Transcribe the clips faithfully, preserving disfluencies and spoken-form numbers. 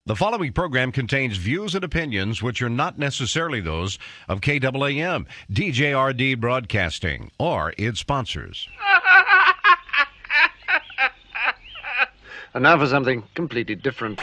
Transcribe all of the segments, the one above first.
The following program contains views and opinions which are not necessarily those of K A A M, D J R D Broadcasting, or its sponsors. And now for something completely different.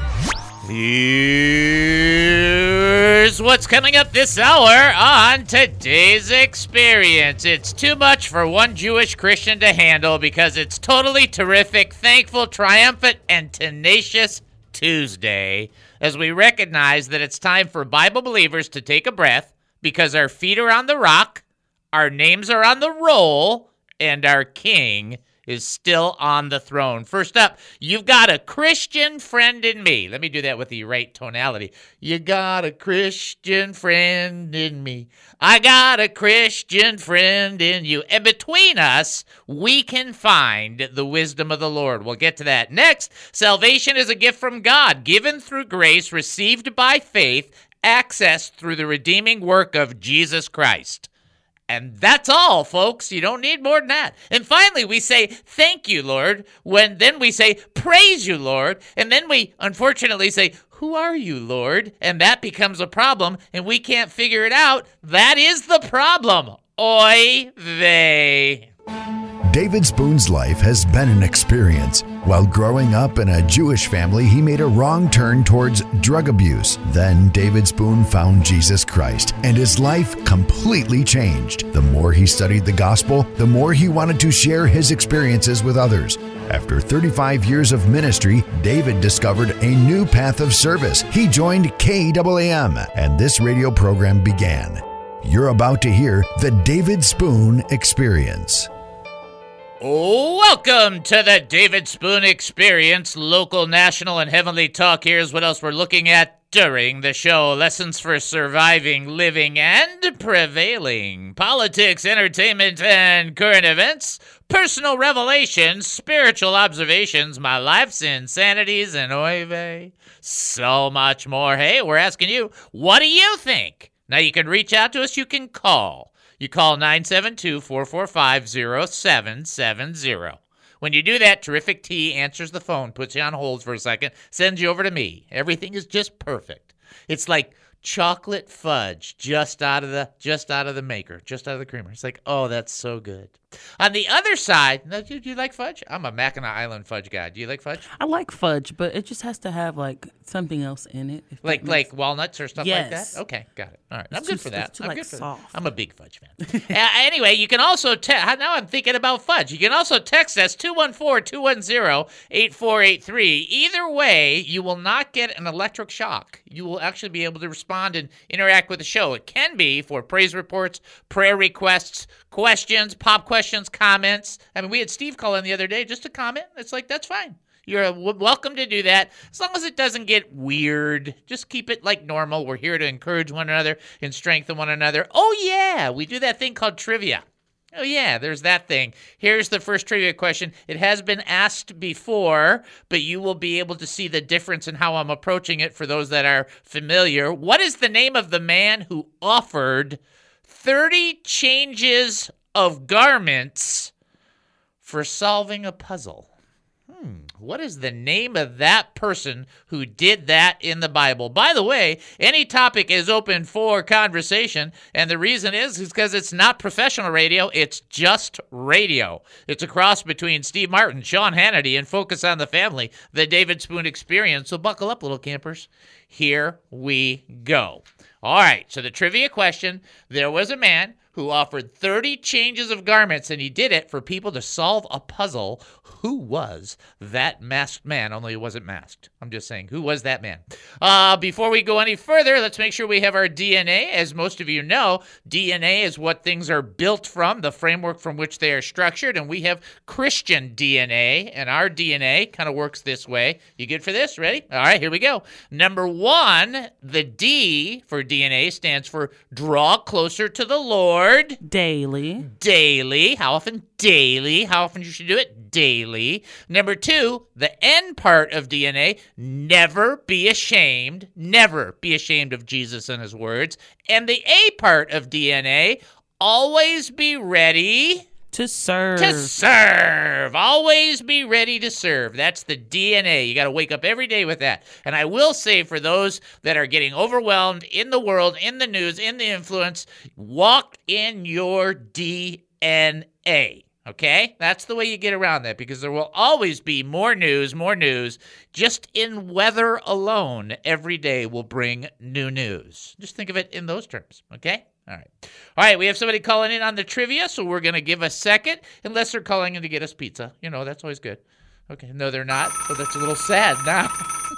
Here's what's coming up this hour on today's experience. It's too much for one Jewish Christian to handle because it's totally terrific, thankful, triumphant, and tenacious Tuesday, as we recognize that it's time for Bible believers to take a breath because our feet are on the rock, our names are on the roll, and our King is still on the throne. First up, you've got a Christian friend in me. Let me do that with the right tonality. You got a Christian friend in me. I got a Christian friend in you. And between us, we can find the wisdom of the Lord. We'll get to that next. Salvation is a gift from God, given through grace, received by faith, accessed through the redeeming work of Jesus Christ. And that's all, folks. You don't need more than that. And finally, we say, thank you, Lord, when then we say, praise you, Lord. And then we, unfortunately, say, who are you, Lord? And that becomes a problem, and we can't figure it out. That is the problem. Oy vey. David Spoon's life has been an experience. While growing up in a Jewish family, he made a wrong turn towards drug abuse. Then David Spoon found Jesus Christ, and his life completely changed. The more he studied the gospel, the more he wanted to share his experiences with others. After thirty-five years of ministry, David discovered a new path of service. He joined K A A M, and this radio program began. You're about to hear the David Spoon Experience. Welcome to the David Spoon Experience, local, national, and heavenly talk. Here's what else we're looking at during the show. Lessons for surviving, living, and prevailing. Politics, entertainment, and current events. Personal revelations, spiritual observations, my life's insanities, and oy vey. So much more. Hey, we're asking you, what do you think? Now, you can reach out to us. You can call. You call nine seven two, four four five, zero seven seven zero. When you do that, Terrific T answers the phone, puts you on hold for a second, sends you over to me. Everything is just perfect. It's like chocolate fudge just out of the just out of the maker, just out of the creamer. It's like, oh, that's so good. On the other side, do you like fudge? I'm a Mackinac Island fudge guy. Do you like fudge? I like fudge, but it just has to have like something else in it. Like like walnuts or stuff yes. like that? Okay, got it. All right, it's I'm too, good for that. It's too, I'm like, good for soft. that. I'm a big fudge fan. uh, anyway, you can also text. Now I'm thinking about fudge. You can also text us two one four, two one zero, eight four eight three. Either way, you will not get an electric shock. You will actually be able to respond and interact with the show. It can be for praise reports, prayer requests, questions, pop questions, comments. I mean, we had Steve call in the other day just to comment. It's like, that's fine. You're w- welcome to do that. As long as it doesn't get weird, just keep it like normal. We're here to encourage one another and strengthen one another. Oh, yeah, we do that thing called trivia. Oh, yeah, there's that thing. Here's the first trivia question. It has been asked before, but you will be able to see the difference in how I'm approaching it for those that are familiar. What is the name of the man who offered thirty changes of garments for solving a puzzle? Hmm. What is the name of that person who did that in the Bible? By the way, any topic is open for conversation, and the reason is is because it's not professional radio, it's just radio. It's a cross between Steve Martin, Sean Hannity, and Focus on the Family, the David Spoon Experience. So buckle up, little campers. Here we go. All right, so the trivia question, there was a man who offered thirty changes of garments, and he did it for people to solve a puzzle. Who was that masked man? Only he wasn't masked. I'm just saying, who was that man? Uh, before we go any further, let's make sure we have our D N A. As most of you know, D N A is what things are built from, the framework from which they are structured, and we have Christian D N A, and our D N A kind of works this way. You good for this? Ready? All right, here we go. Number one, the D for D N A stands for draw closer to the Lord. Daily. Daily. How often? Daily. How often you should do it? Daily. Number two, the N part of D N A, never be ashamed. Never be ashamed of Jesus and his words. And the A part of D N A, always be ready To serve. To serve. Always be ready to serve. That's the D N A. You got to wake up every day with that. And I will say, for those that are getting overwhelmed in the world, in the news, in the influence, walk in your D N A. Okay? That's the way you get around that, because there will always be more news, more news. Just in weather alone, every day will bring new news. Just think of it in those terms. Okay? All right. All right, we have somebody calling in on the trivia, so we're going to give a second, unless they're calling in to get us pizza. You know, that's always good. Okay, no, they're not. So that's a little sad now.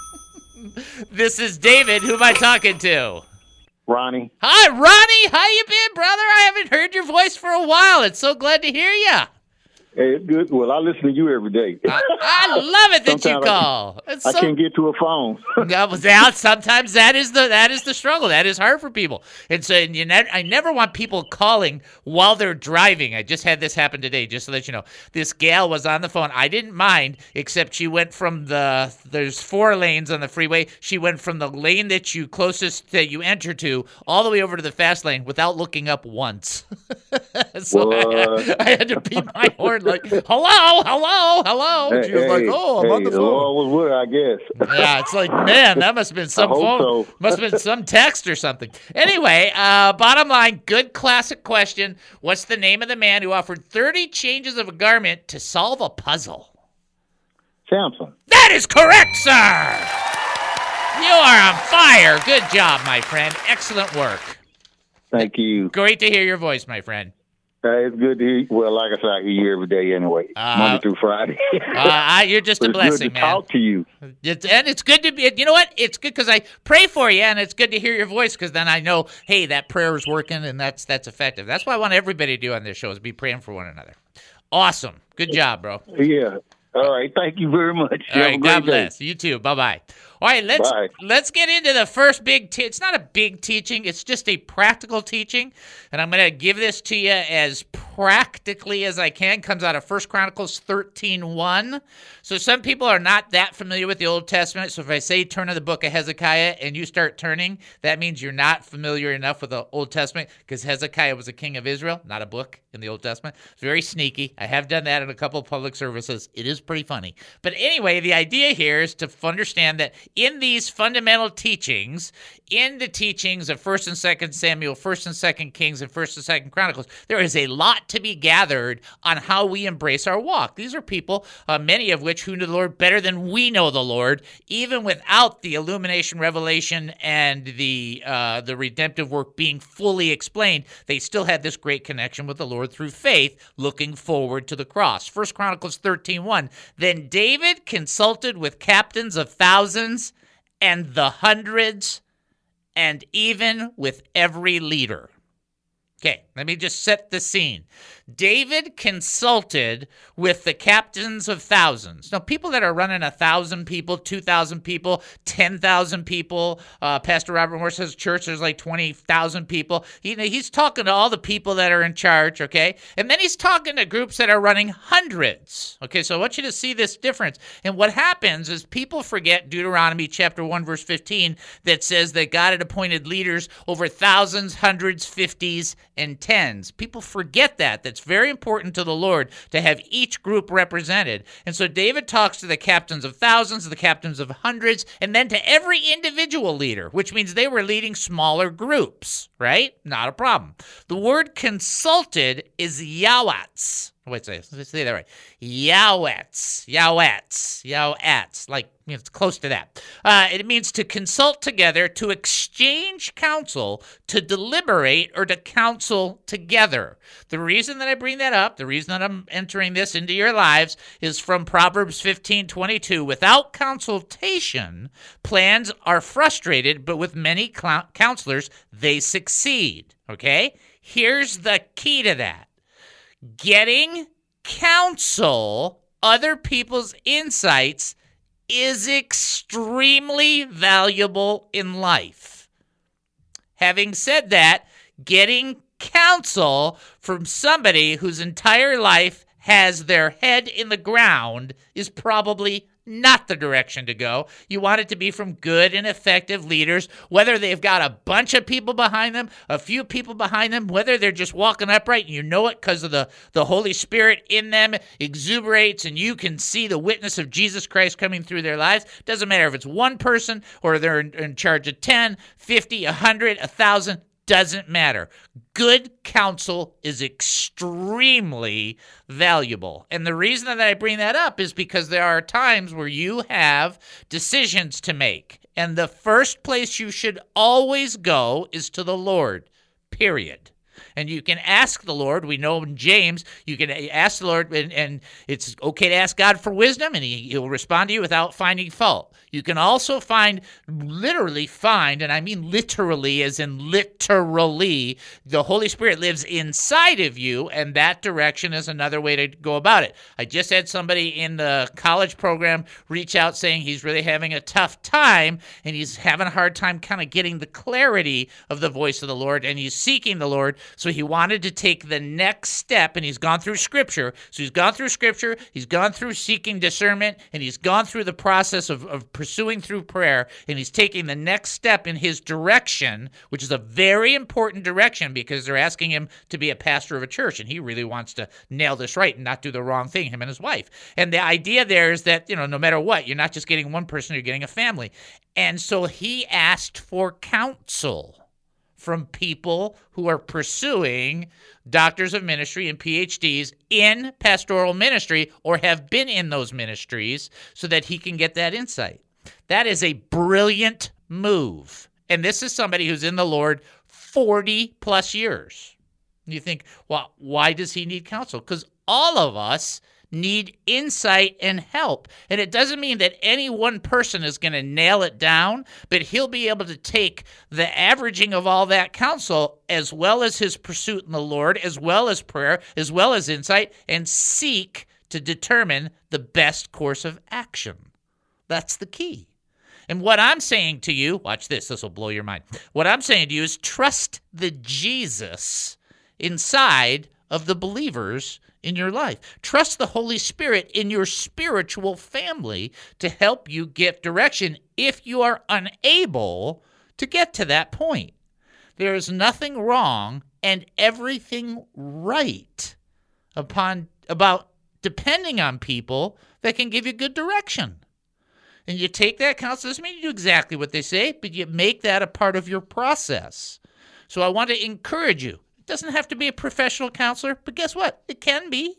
This is David. Who am I talking to? Ronnie. Hi, Ronnie. How you been, brother? I haven't heard your voice for a while. It's so glad to hear you. Hey, it's good. Well, I listen to you every day. I, I love it that you Sometimes I call. It's I so, can't get to a phone. Yeah, well, yeah, sometimes that is the that is the struggle. That is hard for people. And so and you ne- I never want people calling while they're driving. I just had this happen today, just to let you know. This gal was on the phone. I didn't mind, except she went from the there's four lanes on the freeway. She went from the lane that you closest that you enter to all the way over to the fast lane without looking up once. So I, I had to beat my horn like, hello, hello, hello. Hey, She was hey, like, oh, I'm hey, on the the phone. Lord was with her, I guess. Yeah, it's like, man, that must have been some hope phone, so. must have been some text or something. Anyway, uh, bottom line, good classic question. What's the name of the man who offered thirty changes of a garment to solve a puzzle? Samson. That is correct, sir. You are on fire. Good job, my friend. Excellent work. Thank you. Great to hear your voice, my friend. Uh, it's good to hear. Well, like I said, I hear you every day anyway, Uh, Monday through Friday. Uh, I, you're just But a it's blessing, good to man. talk to you. It's, and it's good to be, you know what? It's good because I pray for you, and it's good to hear your voice because then I know, hey, that prayer is working, and that's that's effective. That's what I want everybody to do on this show is be praying for one another. Awesome. Good job, bro. Yeah. All right. Thank you very much. All Have a right, great God day. bless. You too. Bye-bye. All right, let's Bye. let's get into the first big te- it's not a big teaching, it's just a practical teaching, and I'm going to give this to you as practically as I can. Comes out of First Chronicles thirteen one. So some people are not that familiar with the Old Testament, so if I say turn to the book of Hezekiah and you start turning, that means you're not familiar enough with the Old Testament because Hezekiah was a king of Israel, not a book in the Old Testament. It's very sneaky. I have done that in a couple of public services. It is pretty funny. But anyway, the idea here is to understand that in these fundamental teachings, in the teachings of First and Second Samuel, First and Second Kings, and First and Second Chronicles, there is a lot to be gathered on how we embrace our walk. These are people, uh, many of which who know the Lord better than we know the Lord, even without the illumination, revelation, and the uh, the redemptive work being fully explained. They still had this great connection with the Lord through faith, looking forward to the cross. First Chronicles thirteen one. Then David consulted with captains of thousands and the hundreds, and even with every leader. Okay, let me just set the scene. David consulted with the captains of thousands. Now, people that are running one thousand people, two thousand people, ten thousand people. Uh, Pastor Robert Moore says church, there's like twenty thousand people. He, he's talking to all the people that are in charge, okay? And then he's talking to groups that are running hundreds. Okay, so I want you to see this difference. And what happens is people forget Deuteronomy chapter one, verse fifteen, that says that God had appointed leaders over thousands, hundreds, fifties, and tens. People forget that. That's very important to the Lord to have each group represented. And so David talks to the captains of thousands, the captains of hundreds, and then to every individual leader, which means they were leading smaller groups, right? Not a problem. The word consulted is yawats. Wait, say, let's say that right. Yawats, yawats, yawats, like, you know, it's close to that. Uh, it means to consult together, to exchange counsel, to deliberate, or to counsel together. The reason that I bring that up, the reason that I'm entering this into your lives is from Proverbs fifteen twenty-two. Without consultation, plans are frustrated, but with many cl- counselors, they succeed. Okay? Here's the key to that. Getting counsel, other people's insights, is extremely valuable in life. Having said that, getting counsel from somebody whose entire life has their head in the ground is probably not the direction to go. You want it to be from good and effective leaders, whether they've got a bunch of people behind them, a few people behind them, whether they're just walking upright and you know it because of the, the Holy Spirit in them exuberates and you can see the witness of Jesus Christ coming through their lives. Doesn't matter if it's one person or they're in, in charge of ten, fifty, one hundred, one thousand. Doesn't matter. Good counsel is extremely valuable. And the reason that I bring that up is because there are times where you have decisions to make. And the first place you should always go is to the Lord, period. And you can ask the Lord. We know in James, you can ask the Lord, and, and it's okay to ask God for wisdom, and he, he'll respond to you without finding fault. You can also find, literally find, and I mean literally as in literally, the Holy Spirit lives inside of you, and that direction is another way to go about it. I just had somebody in the college program reach out saying he's really having a tough time, and he's having a hard time kind of getting the clarity of the voice of the Lord, and he's seeking the Lord. So he wanted to take the next step, and he's gone through Scripture. So he's gone through Scripture, he's gone through seeking discernment, and he's gone through the process of, of pursuing through prayer, and he's taking the next step in his direction, which is a very important direction because they're asking him to be a pastor of a church, and he really wants to nail this right and not do the wrong thing, him and his wife. And the idea there is that, you know, no matter what, you're not just getting one person, you're getting a family. And so he asked for counsel from people who are pursuing doctors of ministry and P H Ds in pastoral ministry or have been in those ministries so that he can get that insight. That is a brilliant move. And this is somebody who's in the Lord forty plus years. You think, well, why does he need counsel? Because all of us need insight and help. And it doesn't mean that any one person is going to nail it down, but he'll be able to take the averaging of all that counsel as well as his pursuit in the Lord, as well as prayer, as well as insight, and seek to determine the best course of action. That's the key. And what I'm saying to you, watch this, this will blow your mind. What I'm saying to you is trust the Jesus inside of the believers in your life. Trust the Holy Spirit in your spiritual family to help you get direction if you are unable to get to that point. There is nothing wrong and everything right upon about depending on people that can give you good direction. And you take that counsel. Doesn't mean you do exactly what they say, but you make that a part of your process. So I want to encourage you. Doesn't have to be a professional counselor, but guess what? It can be.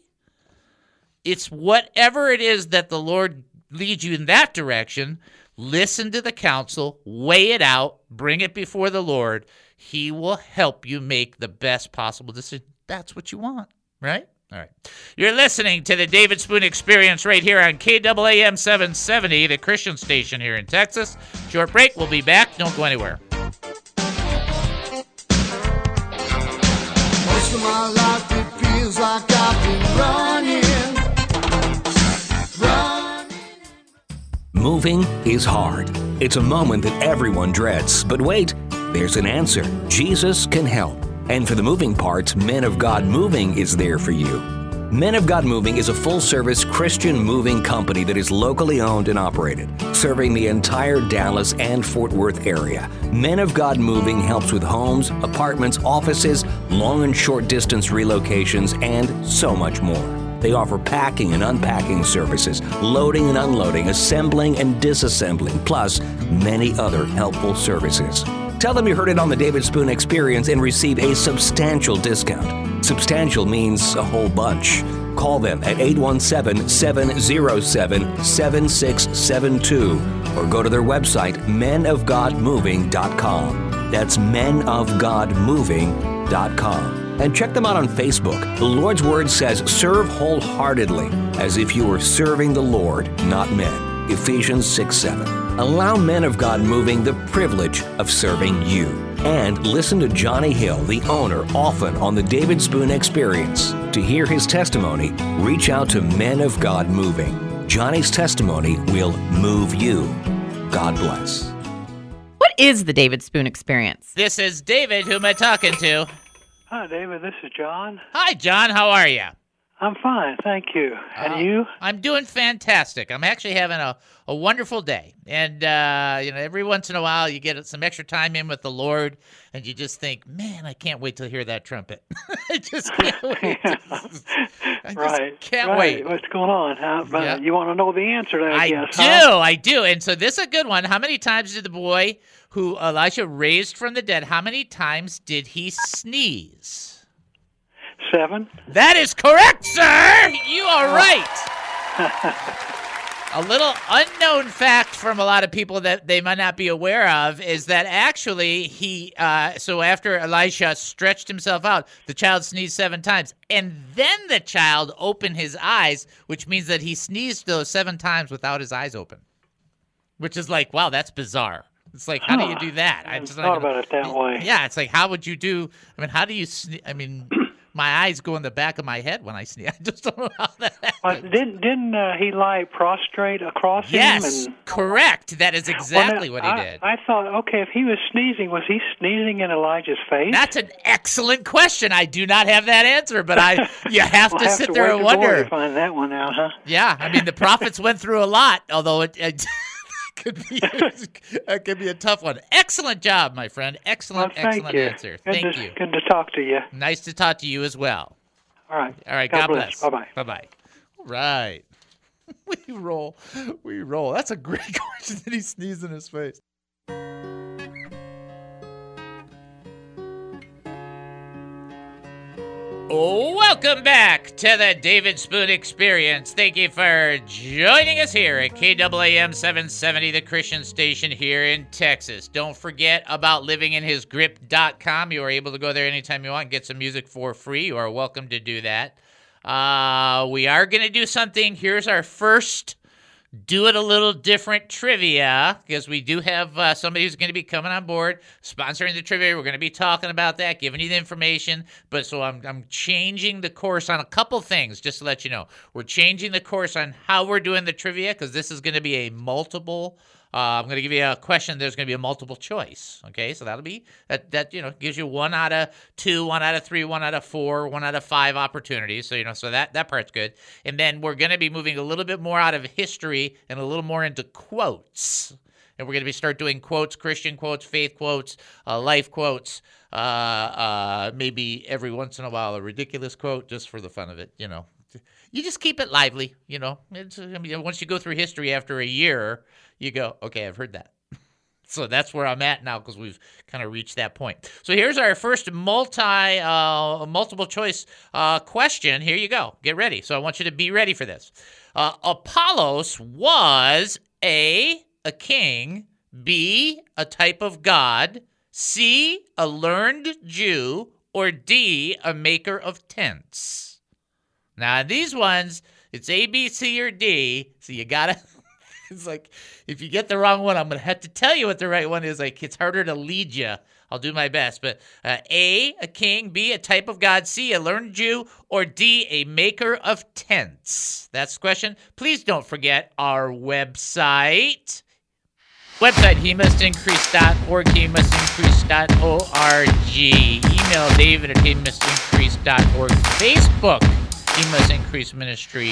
It's whatever it is that the Lord leads you in that direction. Listen to the counsel, weigh it out, bring it before the Lord. He will help you make the best possible decision. That's what you want, right? All right. You're listening to the David Spoon Experience right here on K A A M seven seventy, the Christian station here in Texas. Short break. We'll be back. Don't go anywhere. Most of my life it feels like I've been running, running. Moving is hard. It's a moment that everyone dreads. But wait, there's an answer. Jesus can help. And for the moving parts, Men of God Moving is there for you. Men of God Moving is a full-service Christian moving company that is locally owned and operated, serving the entire Dallas and Fort Worth area. Men of God Moving helps with homes, apartments, offices, long and short distance relocations, and so much more. They offer packing and unpacking services, loading and unloading, assembling and disassembling, plus many other helpful services. Tell them you heard it on the David Spoon Experience and receive a substantial discount. Substantial means a whole bunch. Call them at eight one seven, seven zero seven, seven six seven two or go to their website, men of god moving dot com. That's men of god moving dot com. And check them out on Facebook. The Lord's Word says, serve wholeheartedly, as if you were serving the Lord, not men. Ephesians six seven. Allow Men of God Moving the privilege of serving you. And listen to Johnny Hill, the owner, often on the David Spoon Experience. To hear his testimony, reach out to Men of God Moving. Johnny's testimony will move you. God bless. What is the David Spoon Experience? This is David. Who am I talking to? Hi, David. This is John. Hi, John. How are you? I'm fine, thank you. And Uh, you? I'm doing fantastic. I'm actually having a, a wonderful day. And, uh, you know, every once in a while you get some extra time in with the Lord, and you just think, man, I can't wait to hear that trumpet. I just can't wait. I just right. can't right. wait. What's going on? Huh? But Yeah. You want to know the answer, I, I guess, do, huh? I do. And so this is a good one. How many times did the boy who Elisha raised from the dead, how many times did he sneeze? Seven. That is correct, sir. You are right. A little unknown fact from a lot of people that they might not be aware of is that actually he, uh, so after Elisha stretched himself out, the child sneezed seven times. And then the child opened his eyes, which means that he sneezed those seven times without his eyes open. Which is like, wow, that's bizarre. It's like, how do you do that? I I just thought about it that way. Yeah, it's like, how would you do? I mean, how do you? Sne- I mean, my eyes go in the back of my head when I sneeze. I just don't know how that happens. Well, didn't didn't uh, he lie prostrate across Yes, him? And, correct. That is exactly well, what he I, did. I thought, okay, if he was sneezing, was he sneezing in Elijah's face? That's an excellent question. I do not have that answer, but I you have we'll to have sit to there wait and to more wonder. to find that one out, huh? Yeah, I mean the prophets went through a lot, although it, it could be it could be a tough one. Excellent job, my friend. Excellent, Well, thank excellent you. answer. Good Thank to, you. Good to talk to you. Nice to talk to you as well. All right. All right. God God, bless. bless. Bye-bye. Bye bye. All right. We roll. We roll. That's a great question that he sneezed in his face. Welcome back to the David Spoon Experience. Thank you for joining us here at K A A M seven seventy, the Christian station here in Texas. Don't forget about living in his grip dot com. You are able to go there anytime you want and get some music for free. You are welcome to do that. Uh, we are going to do something. Here's our first Do It a Little Different trivia, because we do have uh, somebody who's going to be coming on board, sponsoring the trivia. We're going to be talking about that, giving you the information. But so I'm I'm changing the course on a couple things, just to let you know. We're changing the course on how we're doing the trivia, because this is going to be a multiple. Uh, I'm going to give you a question. There's going to be a multiple choice. Okay, so that'll be that. That you know gives you one out of two, one out of three, one out of four, one out of five opportunities. So you know, so that that part's good. And then we're going to be moving a little bit more out of history and a little more into quotes. And we're going to be start doing quotes, Christian quotes, faith quotes, uh, life quotes. Uh, uh, maybe every once in a while a ridiculous quote just for the fun of it. You know, you just keep it lively. You know, it's, I mean, once you go through history after a year, you go, okay, I've heard that. So that's where I'm at now, because we've kind of reached that point. So here's our first multi, uh, multiple choice uh, question. Here you go. Get ready. So I want you to be ready for this. Uh, Apollos was A, a king, B, a type of god, C, a learned Jew, or D, a maker of tents. Now these ones, it's A, B, C, or D, so you gotta... It's like, if you get the wrong one, I'm going to have to tell you what the right one is. Like, it's harder to lead you. I'll do my best. But uh, A, a king, B, a type of god, C, a learned Jew, or D, a maker of tents. That's the question. Please don't forget our website. Website, he must increase dot org, he must increase dot org. Email David at he must increase dot org. Facebook, He Must Increase Ministry.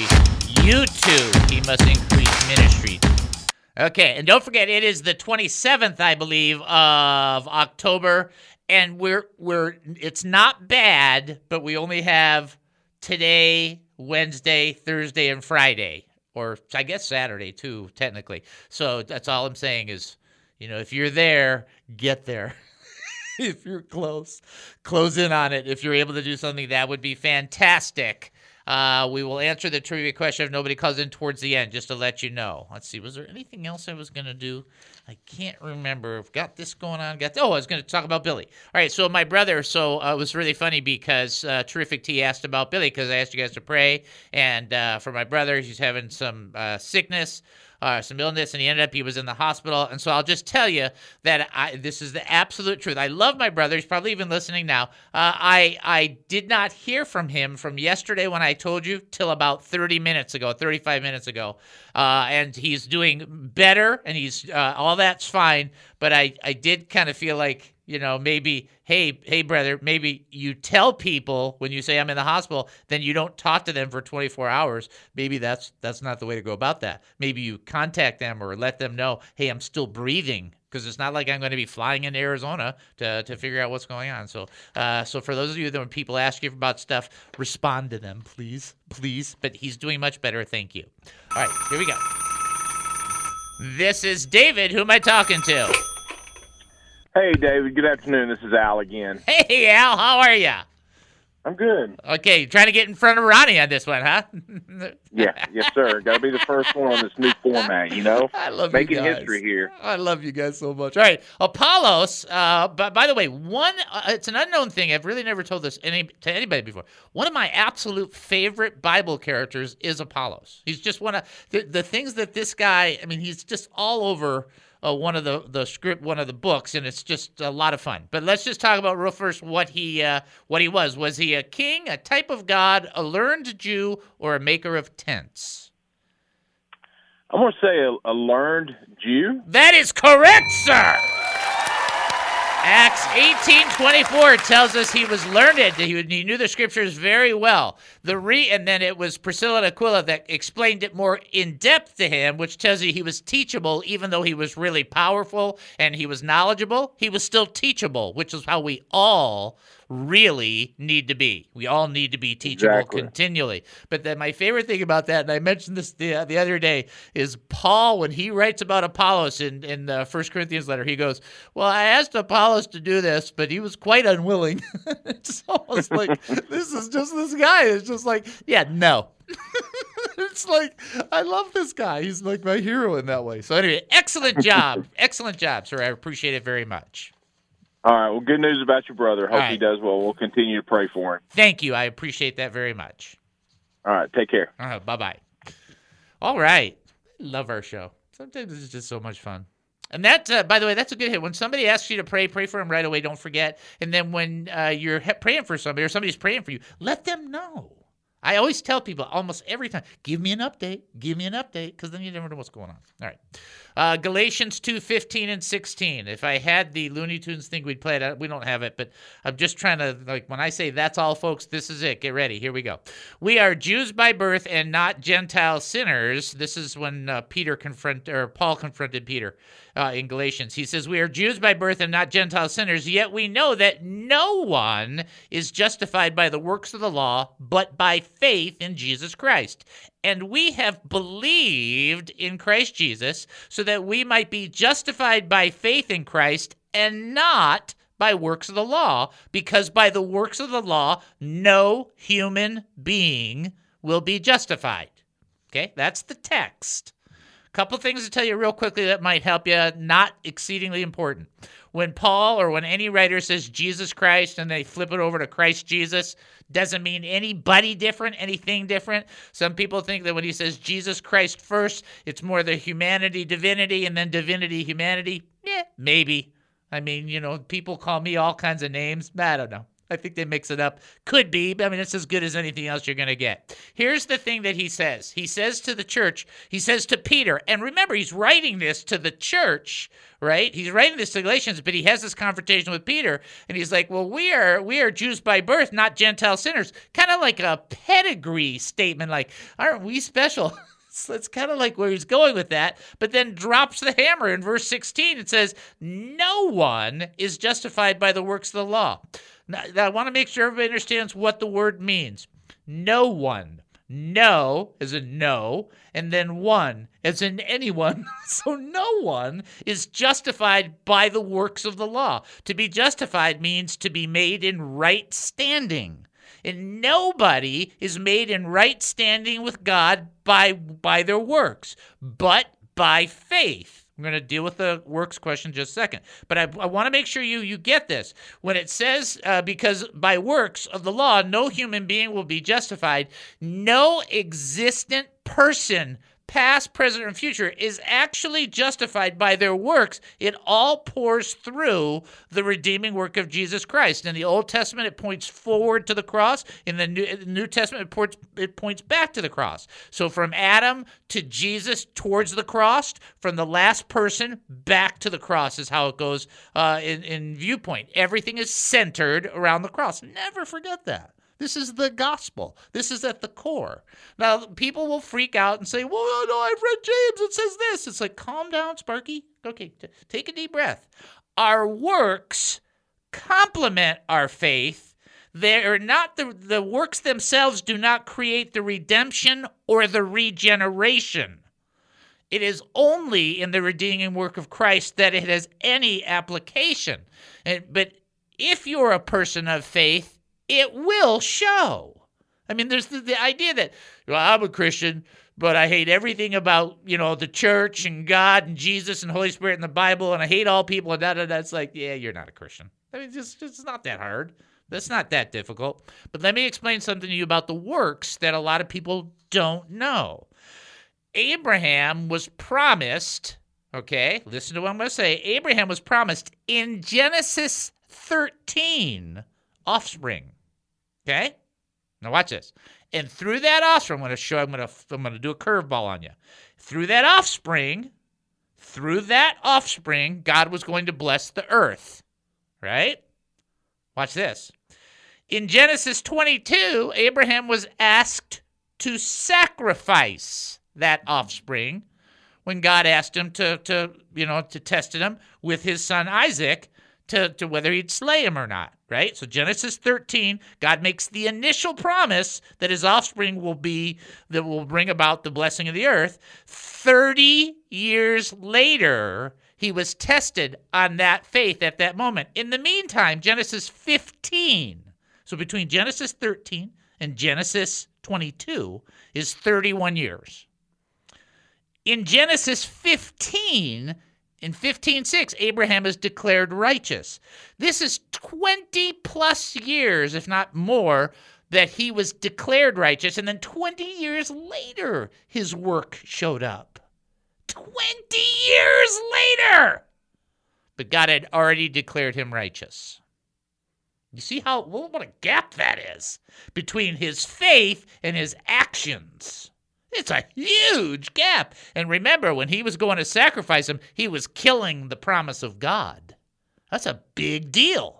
YouTube, He Must Increase Ministry. Okay, and don't forget, it is the twenty-seventh, I believe, of October, and we're we're it's not bad, but we only have today, Wednesday, Thursday, and Friday, or I guess Saturday too, technically. So that's all I'm saying is, you know, if you're there, get there. If you're close, close in on it. If you're able to do something, that would be fantastic. Uh, we will answer the trivia question if nobody calls in towards the end, just to let you know. Let's see. Was there anything else I was going to do? I can't remember. I've got this going on. Got Oh, I was going to talk about Billy. All right, so my brother, so uh, it was really funny because uh, Terrific T asked about Billy because I asked you guys to pray. And uh, for my brother, he's having some uh, sickness. Uh, some illness, and he ended up, he was in the hospital. And so I'll just tell you that I, this is the absolute truth. I love my brother. He's probably even listening now. Uh, I I did not hear from him from yesterday when I told you till about thirty minutes ago, thirty-five minutes ago. Uh, and he's doing better, and he's uh, all that's fine. But I, I did kind of feel like you know, maybe, hey, hey, brother, maybe you tell people when you say I'm in the hospital, then you don't talk to them for twenty-four hours. Maybe that's that's not the way to go about that. Maybe you contact them or let them know, hey, I'm still breathing, because it's not like I'm going to be flying into Arizona to, to figure out what's going on. So uh, so for those of you that when people ask you about stuff, respond to them, please, please. But he's doing much better. Thank you. All right, here we go. This is David. Who am I talking to? Hey, David. Good afternoon. This is Al again. Hey, Al. How are you? I'm good. Okay, trying to get in front of Ronnie on this one, huh? Yeah, yes, sir. Got to be the first one on this new format, you know? I love Making you guys. history here. I love you guys so much. All right, Apollos, uh, but by the way, one, uh, it's an unknown thing. I've really never told this any, to anybody before. One of my absolute favorite Bible characters is Apollos. He's just one of the, the things that this guy, I mean, he's just all over Uh, one of the, the script, one of the books, and it's just a lot of fun. But let's just talk about real first what he uh, what he was. Was he a king, a type of God, a learned Jew, or a maker of tents? I'm going to say a, a learned Jew. That is correct, sir. Acts eighteen twenty-four tells us he was learned. He, he knew the scriptures very well. The re and then it was Priscilla and Aquila that explained it more in depth to him, which tells you he was teachable, even though he was really powerful and he was knowledgeable. He was still teachable, which is how we all really need to be. We all need to be teachable Exactly. continually. But then my favorite thing about that, and I mentioned this the, the other day, is Paul, when he writes about Apollos in, in the First Corinthians letter, he goes, well, I asked Apollos to do this, but he was quite unwilling. It's almost like, this is just this guy. It's just like, yeah, no. It's like, I love this guy. He's like my hero in that way. So anyway, excellent job. Excellent job, sir. I appreciate it very much. All right. Well, good news about your brother. Hope All right. he does well. We'll continue to pray for him. Thank you. I appreciate that very much. All right. Take care. All right, bye-bye. All right. Love our show. Sometimes it's just so much fun. And that, uh, by the way, that's a good hit. When somebody asks you to pray, pray for them right away. Don't forget. And then when uh, you're he- praying for somebody or somebody's praying for you, let them know. I always tell people almost every time, give me an update, give me an update, because then you never know what's going on. All right. Uh, Galatians two fifteen and sixteen. If I had the Looney Tunes thing, we'd play it. We don't have it, but I'm just trying to, like, when I say that's all, folks, this is it. Get ready. Here we go. We are Jews by birth and not Gentile sinners. This is when uh, Peter confront or Paul confronted Peter uh, in Galatians. He says, we are Jews by birth and not Gentile sinners, yet we know that no one is justified by the works of the law, but by faith in Jesus Christ. And we have believed in Christ Jesus so that we might be justified by faith in Christ and not by works of the law, because by the works of the law, no human being will be justified. Okay, that's the text. A couple things to tell you real quickly that might help you, not exceedingly important. When Paul or when any writer says Jesus Christ and they flip it over to Christ Jesus, doesn't mean anybody different, anything different. Some people think that when he says Jesus Christ first, it's more the humanity, divinity, and then divinity, humanity. Yeah, maybe. I mean, you know, people call me all kinds of names. I don't know. I think they mix it up. Could be. But I mean, it's as good as anything else you're going to get. Here's the thing that he says. He says to the church, he says to Peter, and remember, he's writing this to the church, right? He's writing this to Galatians, but he has this confrontation with Peter, and he's like, well, we are we are Jews by birth, not Gentile sinners. Kind of like a pedigree statement, like, aren't we special? So it's kind of like where he's going with that, but then drops the hammer in verse sixteen. It says, no one is justified by the works of the law. Now, I want to make sure everybody understands what the word means. No one. No as in no, and then one as in anyone. So no one is justified by the works of the law. To be justified means to be made in right standing. And nobody is made in right standing with God by, by their works, but by faith. I'm going to deal with the works question in just a second. But I, I want to make sure you, you get this. When it says, uh, because by works of the law, no human being will be justified, no existent person past, present, and future, is actually justified by their works. It all pours through the redeeming work of Jesus Christ. In the Old Testament, it points forward to the cross. In the New, in the New Testament, it points, it points back to the cross. So from Adam to Jesus towards the cross, from the last person back to the cross is how it goes uh, in, in viewpoint. Everything is centered around the cross. Never forget that. This is the gospel. This is at the core. Now, people will freak out and say, well, no, I've read James. It says this. It's like, calm down, Sparky. Okay, t- take a deep breath. Our works complement our faith. They are not the, the works themselves do not create the redemption or the regeneration. It is only in the redeeming work of Christ that it has any application. And, but if you're a person of faith, it will show. I mean, there's the, the idea that, well, I'm a Christian, but I hate everything about, you know, the church and God and Jesus and Holy Spirit and the Bible, and I hate all people, and da da da. It's like, yeah, you're not a Christian. I mean, just, it's not that hard. That's not that difficult. But let me explain something to you about the works that a lot of people don't know. Abraham was promised, okay, listen to what I'm going to say. Abraham was promised in Genesis thirteen offspring. Okay? Now watch this. And through that offspring, I'm going to show, I'm going to, I'm going to do a curveball on you. Through that offspring, through that offspring, God was going to bless the earth. Right? Watch this. In Genesis twenty-two, Abraham was asked to sacrifice that offspring when God asked him to, to you know, to test him with his son Isaac to, to whether he'd slay him or not. Right? So Genesis thirteen, God makes the initial promise that his offspring will be, that will bring about the blessing of the earth. thirty years later, he was tested on that faith at that moment. In the meantime, Genesis fifteen, so between Genesis thirteen and Genesis twenty-two is thirty-one years. In Genesis fifteen, in fifteen six, Abraham is declared righteous. This is twenty plus years, if not more, that he was declared righteous. And then twenty years later, his work showed up. twenty years later! But God had already declared him righteous. You see how, what a gap that is between his faith and his actions. It's a huge gap. And remember, when he was going to sacrifice him, he was killing the promise of God. That's a big deal.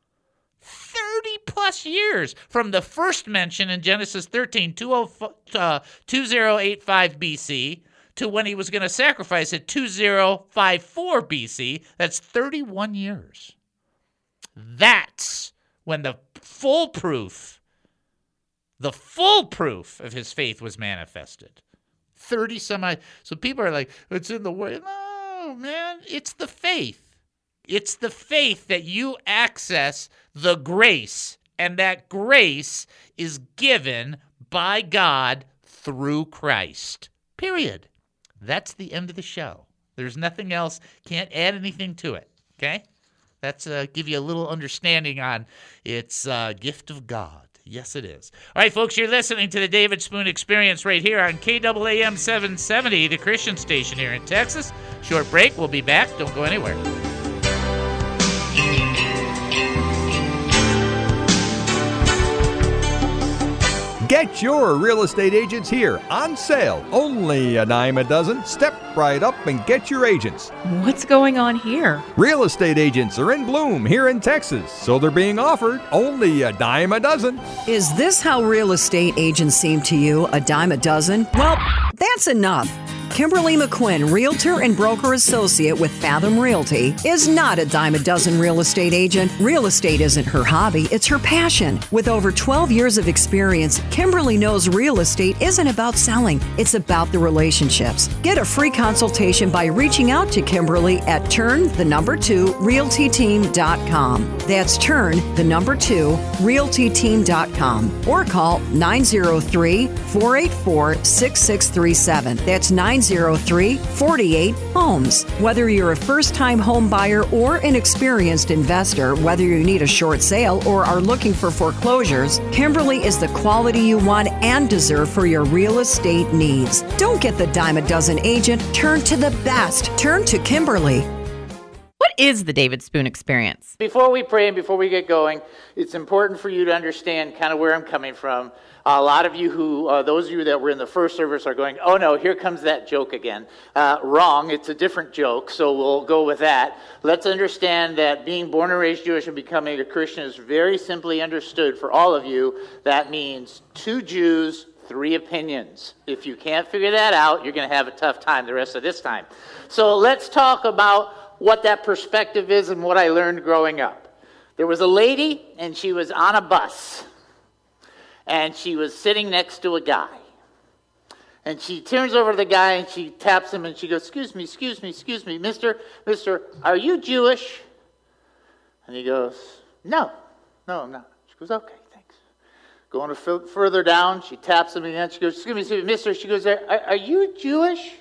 thirty plus years from the first mention in Genesis thirteen, two thousand eighty-five B C, to when he was going to sacrifice it, two thousand fifty-four B C. That's thirty-one years. That's when the full proof The full proof of his faith was manifested. thirty some odd. So people are like, it's in the word. No, man, it's the faith. It's the faith that you access the grace, and that grace is given by God through Christ. Period. That's the end of the show. There's nothing else. Can't add anything to it. Okay? That's uh, give you a little understanding on its uh, gift of God. Yes, it is. All right, folks, you're listening to the David Spoon Experience right here on K A A M seven seventy, the Christian station here in Texas. Short break. We'll be back. Don't go anywhere. Get your real estate agents here on sale. Only a dime a dozen. Step right up and get your agents. What's going on here? Real estate agents are in bloom here in Texas, so they're being offered only a dime a dozen. Is this how real estate agents seem to you, a dime a dozen? Well, that's enough. Kimberly McQuinn, Realtor and Broker Associate with Fathom Realty, is not a dime a dozen real estate agent. Real estate isn't her hobby, it's her passion. With over twelve years of experience, Kimberly knows real estate isn't about selling, it's about the relationships. Get a free consultation by reaching out to Kimberly at turn the number two realty team dot com. That's turn the number two realty team dot com or call nine zero three, four eight four, six six three seven. That's nine oh three, four eight, homes. Whether you're a first-time home buyer or an experienced investor, whether you need a short sale or are looking for foreclosures, Kimberly is the quality you want and deserve for your real estate needs. Don't get the dime a dozen agent. Turn to the best. Turn to Kimberly. What is the David Spoon Experience? Before we pray and before we get going, it's important for you to understand kind of where I'm coming from. A lot of you who, uh, those of you that were in the first service are going, oh no, here comes that joke again. Uh, wrong, it's a different joke, so we'll go with that. Let's understand that being born and raised Jewish and becoming a Christian is very simply understood for all of you. That means two Jews, three opinions. If you can't figure that out, you're going to have a tough time the rest of this time. So let's talk about what that perspective is and what I learned growing up. There was a lady, and she was on a bus, and she was sitting next to a guy. And she turns over to the guy, and she taps him, and she goes, excuse me, excuse me, excuse me, mister, mister, are you Jewish? And he goes, no, no, I'm not. She goes, okay, thanks. Going a f- further down, she taps him again. She goes, excuse me, excuse me, mister. She goes, are, are you Jewish?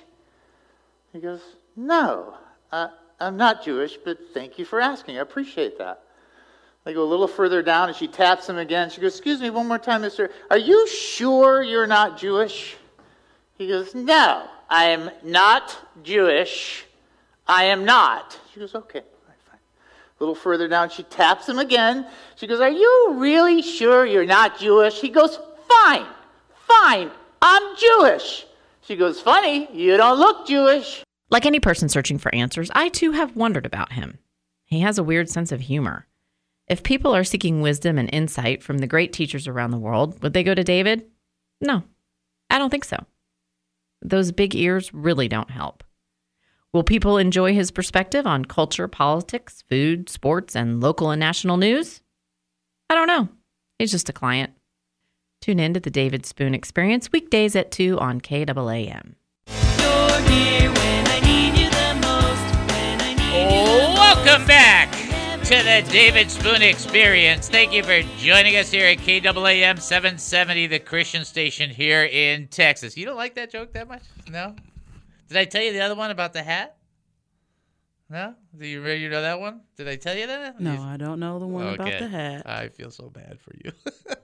He goes, no, uh, I'm not Jewish, but thank you for asking. I appreciate that. They go a little further down, and she taps him again. She goes, excuse me one more time, mister. Are you sure you're not Jewish? He goes, no, I am not Jewish. I am not. She goes, okay, all right, fine. A little further down, she taps him again. She goes, are you really sure you're not Jewish? He goes, fine, fine, I'm Jewish. She goes, funny, you don't look Jewish. Like any person searching for answers, I too have wondered about him. He has a weird sense of humor. If people are seeking wisdom and insight from the great teachers around the world, would they go to David? No, I don't think so. Those big ears really don't help. Will people enjoy his perspective on culture, politics, food, sports, and local and national news? I don't know. He's just a client. Tune in to the David Spoon Experience weekdays at two on K A A M. You're here when I need you the most. When I need you the Welcome most. back to the David Spoon Experience. Thank you for joining us here at K A A M seven seventy, the Christian station here in Texas. You don't like that joke that much? No? Did I tell you the other one about the hat? No? Do you you know that one? Did I tell you that? No, I don't know the one Okay. about the hat. I feel so bad for you.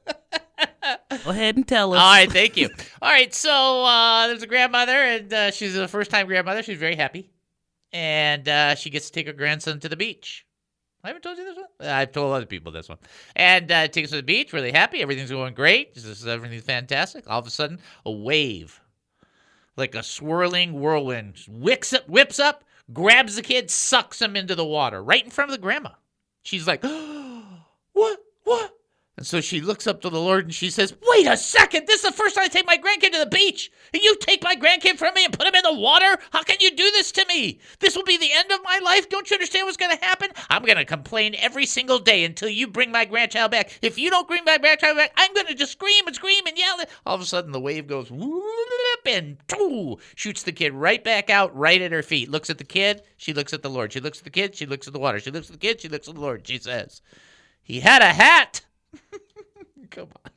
Go ahead and tell us. All right, thank you. All right, so uh, there's a grandmother, and uh, she's a first-time grandmother. She's very happy, and uh, she gets to take her grandson to the beach. I haven't told you this one? I've told other people this one. And uh, takes her to the beach, really happy. Everything's going great. This is, everything's fantastic. All of a sudden, a wave, like a swirling whirlwind, whips up, whips up, grabs the kid, sucks him into the water, right in front of the grandma. She's like, oh, what, what? And so she looks up to the Lord and she says, wait a second, this is the first time I take my grandkid to the beach. And you take my grandkid from me and put him in the water? How can you do this to me? This will be the end of my life. Don't you understand what's going to happen? I'm going to complain every single day until you bring my grandchild back. If you don't bring my grandchild back, I'm going to just scream and scream and yell. All of a sudden, the wave goes whoop and too, shoots the kid right back out, right at her feet. Looks at the kid. She looks at the Lord. She looks at the kid. She looks at the water. She looks at the kid. She looks at the Lord. She says, he had a hat. Come on.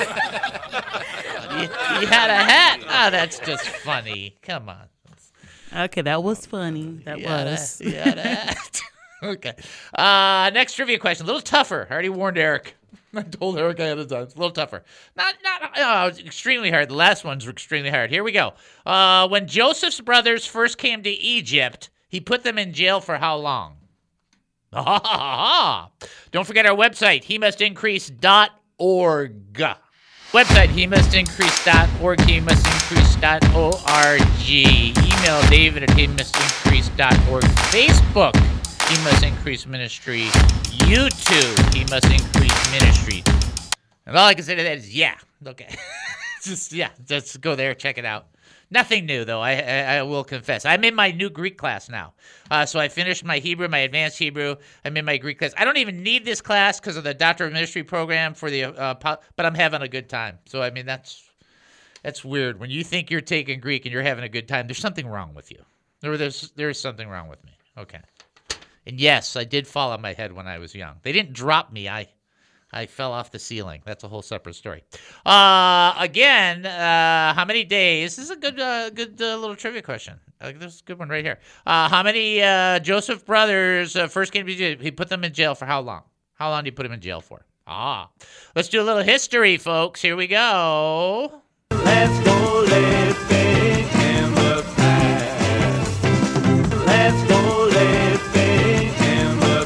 he, he had a hat. Oh, that's just funny. Come on. Okay, that was funny. That He was. Had a, he had a hat. Okay. Uh, next trivia question. A little tougher. I already warned Eric. I told Eric ahead of time. It's a little tougher. Not, not, uh, it's extremely hard. The last ones were extremely hard. Here we go. Uh, when Joseph's brothers first came to Egypt, he put them in jail for how long? Don't forget our website, he must increase dot org. Website, he must increase dot org, he must increase dot org. Email David at he must increase dot org. Facebook, He Must Increase Ministry. YouTube, He Must Increase Ministry. And all I can say to that is, yeah. Okay. Just, yeah, just go there, check it out. Nothing new, though, I, I I will confess. I'm in my new Greek class now. Uh, so I finished my Hebrew, my advanced Hebrew. I'm in my Greek class. I don't even need this class because of the Doctor of Ministry program for the, uh, po- but I'm having a good time. So, I mean, that's that's weird. When you think you're taking Greek and you're having a good time, there's something wrong with you. There, there's, there's something wrong with me. Okay. And yes, I did fall on my head when I was young. They didn't drop me. I I fell off the ceiling. That's a whole separate story. Uh, again, uh, how many days? This is a good, uh, good uh, little trivia question. Uh, this is a good one right here. Uh, how many uh, Joseph brothers uh, first came to jail? He put them in jail for how long? How long did he put them in jail for? Ah, let's do a little history, folks. Here we go. Let's go living in the past. Let's go living in the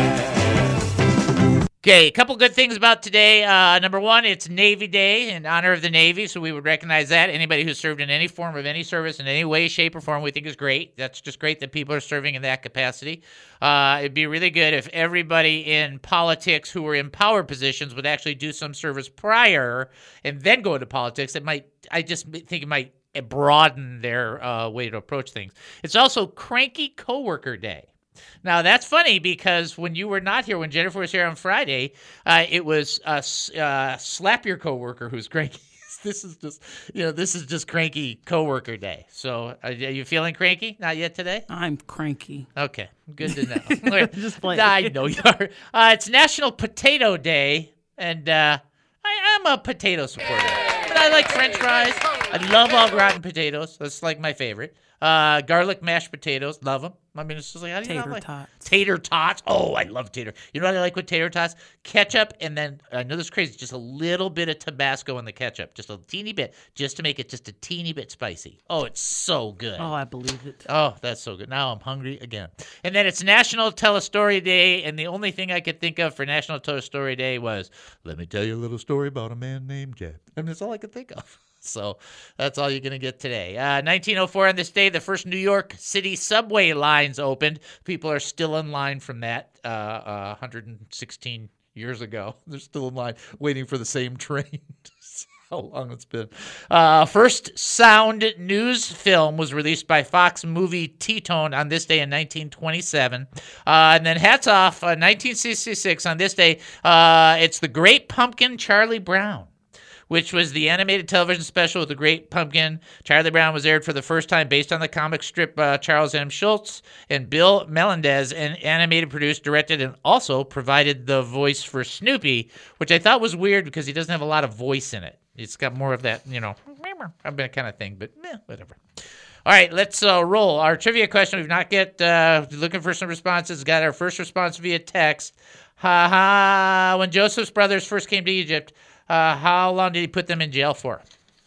past. Okay, a couple good things about today. Uh, number one, it's Navy Day in honor of the Navy, so we would recognize that. Anybody who's served in any form of any service in any way, shape, or form, we think is great. That's just great that people are serving in that capacity. Uh, it'd be really good if everybody in politics who were in power positions would actually do some service prior and then go into politics. It might, I just think it might broaden their uh, way to approach things. It's also Cranky Coworker Day. Now, that's funny because when you were not here, when Jennifer was here on Friday, uh, it was uh, uh, slap your coworker who's cranky. This is just, you know, this is just Cranky Coworker Day. So, uh, are you feeling cranky? Not yet today? I'm cranky. Okay, good to know. Just playing. I know you are. Uh, it's National Potato Day, and uh, I am a potato supporter. But I like French fries. I love all gratin potatoes. That's like my favorite. Uh, garlic mashed potatoes, love them. I mean, it's just like, how do you Tater not like tots. Tater tots. Oh, I love tater. You know what I like with tater tots? Ketchup, and then, I know this is crazy, just a little bit of Tabasco in the ketchup. Just a teeny bit, just to make it just a teeny bit spicy. Oh, it's so good. Oh, I believe it. Oh, that's so good. Now I'm hungry again. And then it's National Tell a Story Day, and the only thing I could think of for National Tell a Story Day was, let me tell you a little story about a man named Jeb. And that's all I could think of. So that's all you're going to get today. Uh, nineteen oh four on this day, the first New York City subway lines opened. People are still in line from that uh, uh, one hundred sixteen years ago. They're still in line waiting for the same train. How long it's been. Uh, first sound news film was released by Fox Movie T-Tone on this day in nineteen twenty-seven. Uh, and then hats off, uh, nineteen sixty-six on this day, uh, it's The Great Pumpkin, Charlie Brown, which was the animated television special with The Great Pumpkin. Charlie Brown was aired for the first time based on the comic strip uh, Charles M. Schulz, and Bill Melendez, and animated, produced, directed, and also provided the voice for Snoopy, which I thought was weird because he doesn't have a lot of voice in it. It's got more of that, you know, kind of thing, but eh, whatever. All right, let's uh, roll. Our trivia question, we've not get, uh, looking for some responses, got our first response via text. Ha ha, when Joseph's brothers first came to Egypt, Uh, how long did he put them in jail for?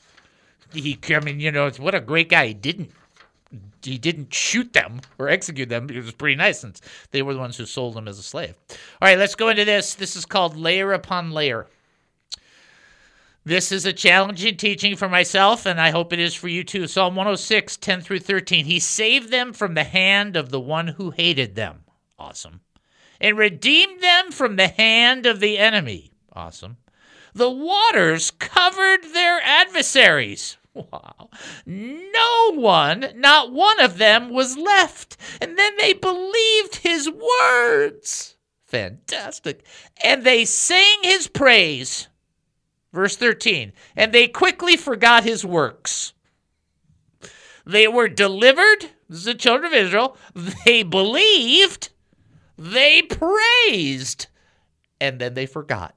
He, I mean, you know, what a great guy. He didn't, he didn't shoot them or execute them. It was pretty nice since they were the ones who sold him as a slave. All right, let's go into this. This is called Layer Upon Layer. This is a challenging teaching for myself, and I hope it is for you too. Psalm one oh six, ten through thirteen. He saved them from the hand of the one who hated them. Awesome. And redeemed them from the hand of the enemy. Awesome. The waters covered their adversaries. Wow. No one, not one of them, was left. And then they believed his words. Fantastic. And they sang his praise. Verse thirteen. And they quickly forgot his works. They were delivered. This is the children of Israel. They believed. They praised. And then they forgot.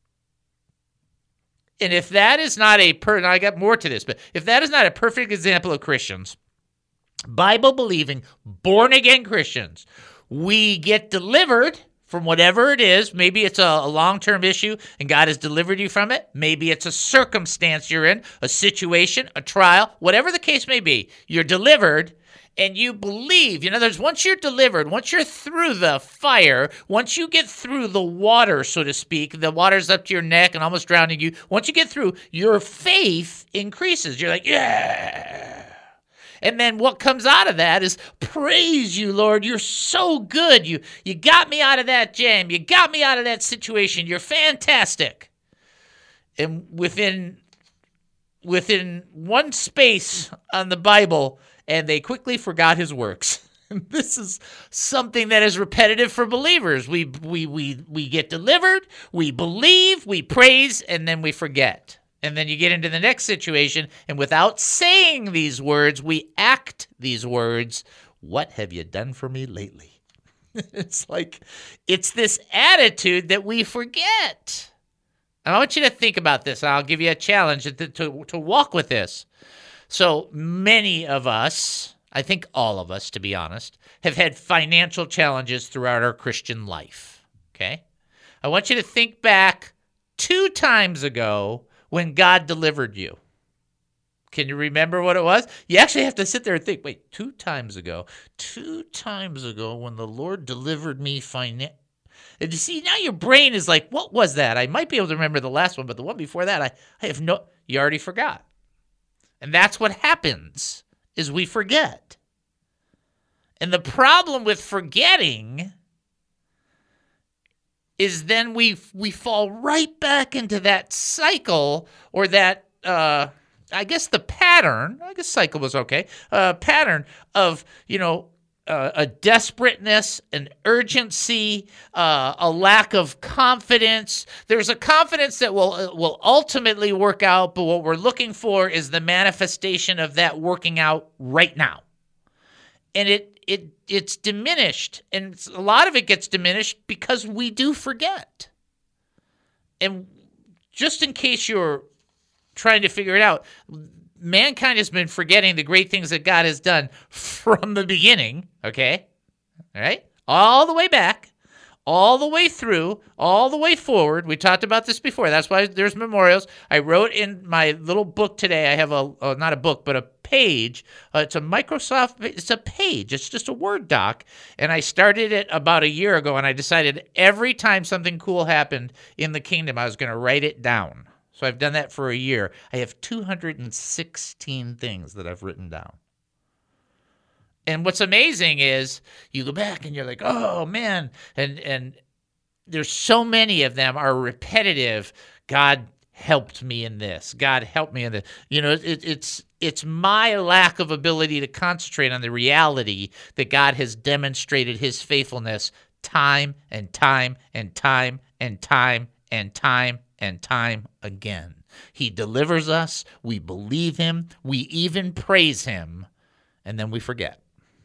And if that is not a per, now I got more to this, but if that is not a perfect example of Christians, Bible-believing, born-again Christians, we get delivered from whatever it is. Maybe it's a, a long-term issue and God has delivered you from it. Maybe it's a circumstance you're in, a situation, a trial, whatever the case may be. You're delivered. And you believe, in other words, once you're delivered, once you're through the fire, once you get through the water, so to speak, the water's up to your neck and almost drowning you, once you get through, your faith increases. You're like, yeah. And then what comes out of that is, praise you, Lord. You're so good. You, you got me out of that jam. You got me out of that situation. You're fantastic. And within, within one space on the Bible, and they quickly forgot his works. This is something that is repetitive for believers. We we we we get delivered, we believe, we praise, and then we forget. And then you get into the next situation, and without saying these words, we act these words. What have you done for me lately? It's like, it's this attitude that we forget. I want you to think about this. I'll give you a challenge to, to, to walk with this. So many of us, I think all of us, to be honest, have had financial challenges throughout our Christian life, okay? I want you to think back two times ago when God delivered you. Can you remember what it was? You actually have to sit there and think, wait, two times ago, two times ago when the Lord delivered me financially. And you see, now your brain is like, what was that? I might be able to remember the last one, but the one before that, I, I have no, you already forgot. And that's what happens, is we forget. And the problem with forgetting is then we we fall right back into that cycle or that, uh, I guess the pattern, I guess cycle was okay, uh, pattern of, you know, Uh, a desperateness, an urgency, uh, a lack of confidence. There's a confidence that will uh, will ultimately work out, but what we're looking for is the manifestation of that working out right now. And it it it's diminished, and it's, a lot of it gets diminished because we do forget. And just in case you're trying to figure it out, mankind has been forgetting the great things that God has done from the beginning, okay? All right? All the way back, all the way through, all the way forward. We talked about this before. That's why there's memorials. I wrote in my little book today, I have a, uh, not a book, but a page. Uh, it's a Microsoft, it's a page. It's just a Word doc. And I started it about a year ago, and I decided every time something cool happened in the kingdom, I was going to write it down. So I've done that for a year. I have two hundred sixteen things that I've written down. And what's amazing is you go back and you're like, oh, man. And and there's so many of them are repetitive. God helped me in this. God helped me in this. You know, it, it's it's my lack of ability to concentrate on the reality that God has demonstrated his faithfulness time and time and time and time and time and time again. He delivers us. We believe him. We even praise him. And then we forget.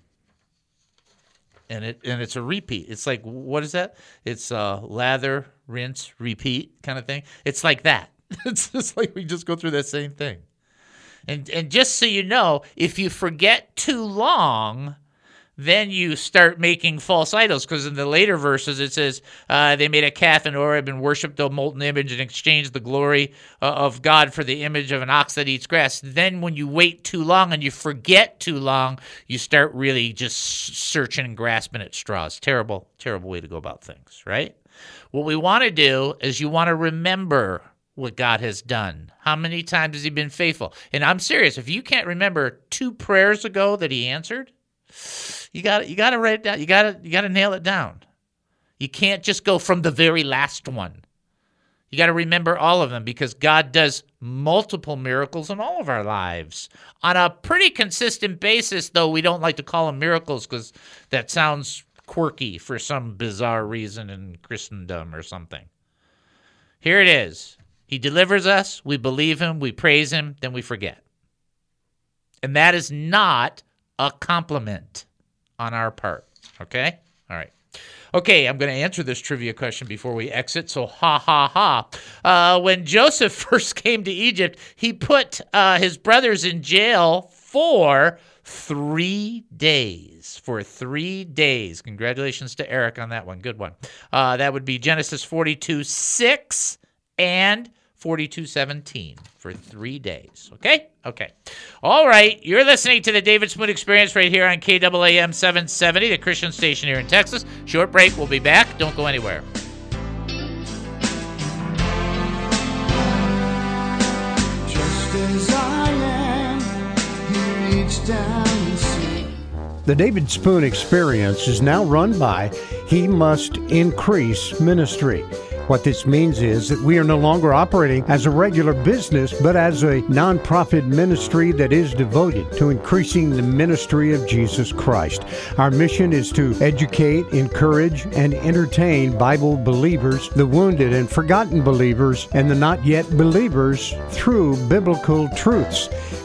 And it and it's a repeat. It's like, what is that? It's uh, lather, rinse, repeat kind of thing. It's like that. It's just like we just go through that same thing. And and just so you know, if you forget too long, then you start making false idols, because in the later verses it says uh, they made a calf in Horeb and worshipped a molten image and exchanged the glory uh, of God for the image of an ox that eats grass. Then when you wait too long and you forget too long, you start really just searching and grasping at straws. Terrible, terrible way to go about things, right? What we want to do is you want to remember what God has done. How many times has he been faithful? And I'm serious. If you can't remember two prayers ago that he answered, You got you got to write it down. You got to you got to nail it down. You can't just go from the very last one. You got to remember all of them, because God does multiple miracles in all of our lives on a pretty consistent basis. Though we don't like to call them miracles because that sounds quirky for some bizarre reason in Christendom or something. Here it is. He delivers us. We believe him. We praise him. Then we forget. And that is not a compliment on our part, okay? All right. Okay, I'm going to answer this trivia question before we exit, so ha, ha, ha. Uh, when Joseph first came to Egypt, he put uh, his brothers in jail for three days. For three days. Congratulations to Eric on that one. Good one. Uh, that would be Genesis forty-two six and forty-two seventeen for three days. Okay? Okay. All right. You're listening to the David Spoon Experience right here on K A A M seven seventy, the Christian station here in Texas. Short break. We'll be back. Don't go anywhere. Just as I am, he reached down and see. The David Spoon Experience is now run by He Must Increase Ministry. What this means is that we are no longer operating as a regular business, but as a nonprofit ministry that is devoted to increasing the ministry of Jesus Christ. Our mission is to educate, encourage, and entertain Bible believers, the wounded and forgotten believers, and the not yet believers through biblical truths.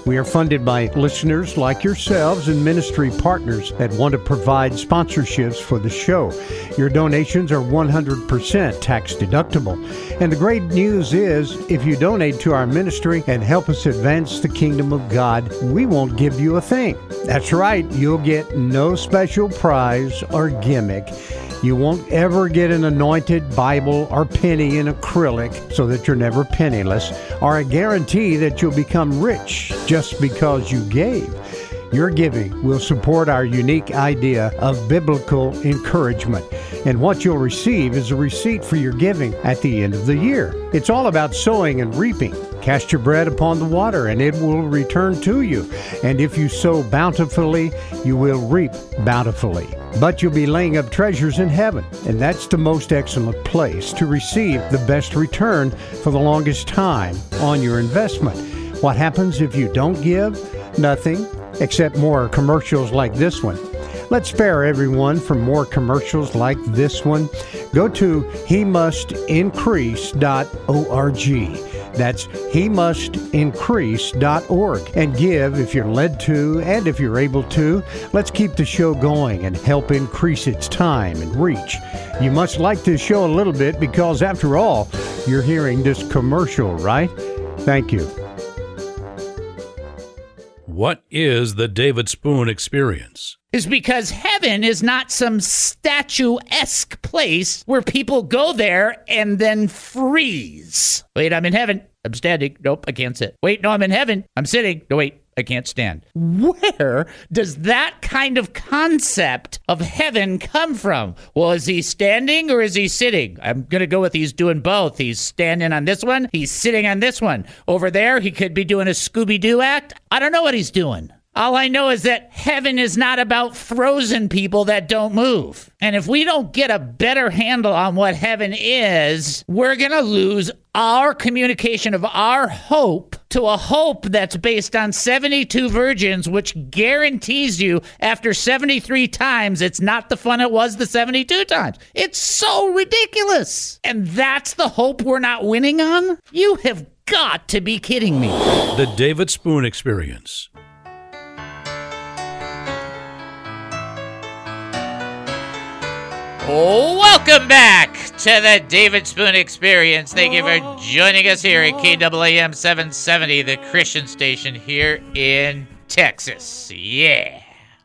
We are funded by listeners like yourselves and ministry partners that want to provide sponsorships for the show. Your donations are one hundred percent tax deductible. And the great news is, if you donate to our ministry and help us advance the kingdom of God, we won't give you a thing. That's right, you'll get no special prize or gimmick. You won't ever get an anointed Bible or penny in acrylic so that you're never penniless, or a guarantee that you'll become rich just because you gave. Your giving will support our unique idea of biblical encouragement. And what you'll receive is a receipt for your giving at the end of the year. It's all about sowing and reaping. Cast your bread upon the water, and it will return to you. And if you sow bountifully, you will reap bountifully. But you'll be laying up treasures in heaven, and that's the most excellent place to receive the best return for the longest time on your investment. What happens if you don't give? Nothing, except more commercials like this one. Let's spare everyone from more commercials like this one. Go to he must increase dot org. That's he must increase dot org, and give if you're led to and if you're able to. Let's keep the show going and help increase its time and reach. You must like this show a little bit because, after all, you're hearing this commercial, right? Thank you. What is the David Spoon Experience? Is because heaven is not some statuesque place where people go there and then freeze. Wait, I'm in heaven. I'm standing. Nope, I can't sit. Wait, no, I'm in heaven. I'm sitting. No, wait, I can't stand. Where does that kind of concept of heaven come from? Well, is he standing or is he sitting? I'm going to go with he's doing both. He's standing on this one. He's sitting on this one. Over there, he could be doing a Scooby-Doo act. I don't know what he's doing. All I know is that heaven is not about frozen people that don't move. And if we don't get a better handle on what heaven is, we're going to lose our communication of our hope to a hope that's based on seventy-two virgins, which guarantees you after seventy-three times, it's not the fun it was the seventy-two times. It's so ridiculous. And that's the hope we're not winning on? You have got to be kidding me. The David Spoon Experience. Welcome back to the David Spoon Experience. Thank you for joining us here at K A A M seven seventy, the Christian station here in Texas. Yeah.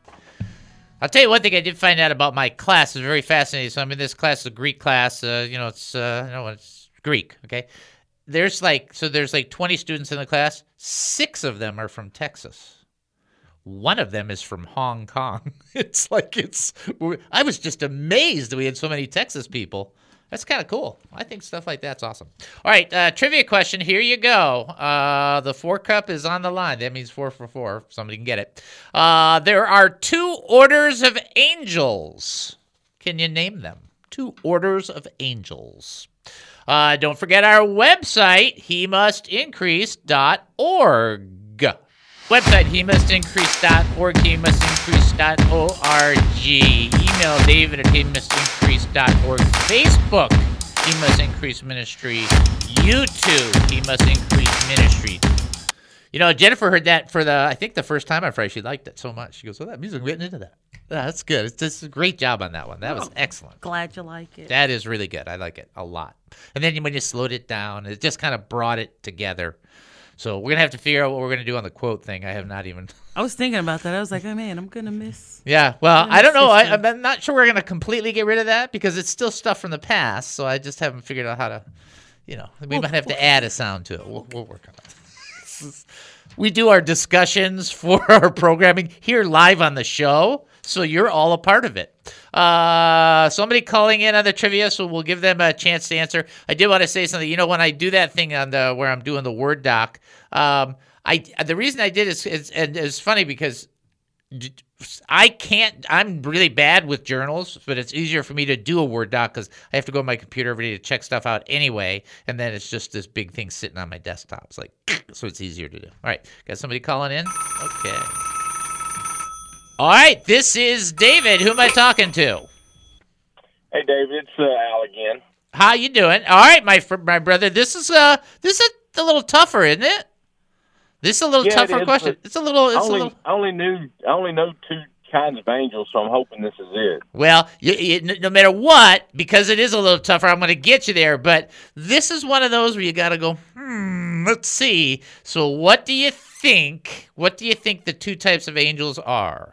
I'll tell you one thing I did find out about my class. It's very fascinating. So I'm in this class, a Greek class. Uh, you know, it's uh, no, it's Greek. Okay. There's like so there's like twenty students in the class. Six of them are from Texas. One of them is from Hong Kong. It's like it's, I was just amazed that we had so many Texas people. That's kind of cool. I think stuff like that's awesome. All right, uh, trivia question. Here you go. Uh, the four cup is on the line. That means four for four. Somebody can get it. Uh, there are two orders of angels. Can you name them? Two orders of angels. Uh, don't forget our website, he must increase dot org. Website, he must increase dot org, he must increase dot org. Email David at he must increase dot org. Facebook, He Must Increase Ministry. YouTube, He Must Increase Ministry. You know, Jennifer heard that for the, I think the first time on Friday. She liked it so much. She goes, oh, that music written into that. Yeah, that's good. It's just a great job on that one. That was oh, excellent. Glad you like it. That is really good. I like it a lot. And then when you slowed it down, it just kind of brought it together. So we're going to have to figure out what we're going to do on the quote thing. I have not even... I was thinking about that. I was like, oh, man, I'm going to miss... Yeah, well, I don't know. I, I'm not sure we're going to completely get rid of that because it's still stuff from the past. So I just haven't figured out how to, you know, we well, might have well, to add a sound to it. We'll, we'll work on it. We do our discussions for our programming here live on the show. So you're all a part of it. Uh, somebody calling in on the trivia, so we'll give them a chance to answer. I did want to say something. You know, when I do that thing on the where I'm doing the Word doc, um, I the reason I did is, is and it's funny because I can't. I'm really bad with journals, but it's easier for me to do a Word doc because I have to go on my computer every day to check stuff out anyway, and then it's just this big thing sitting on my desktop. It's like so it's easier to do. All right, got somebody calling in? Okay. All right, this is David. Who am I talking to? Hey, David, it's uh, Al again. How you doing? All right, my fr- my brother. This is uh this is a little tougher, isn't it? This is a little Yeah, tougher it is, question. but It's a little. It's I only, a little. I only knew, I only know two kinds of angels, so I'm hoping this is it. Well, you, you, no matter what, because it is a little tougher, I'm going to get you there. But this is one of those where you got to go. Hmm. Let's see. So, what do you think? What do you think the two types of angels are?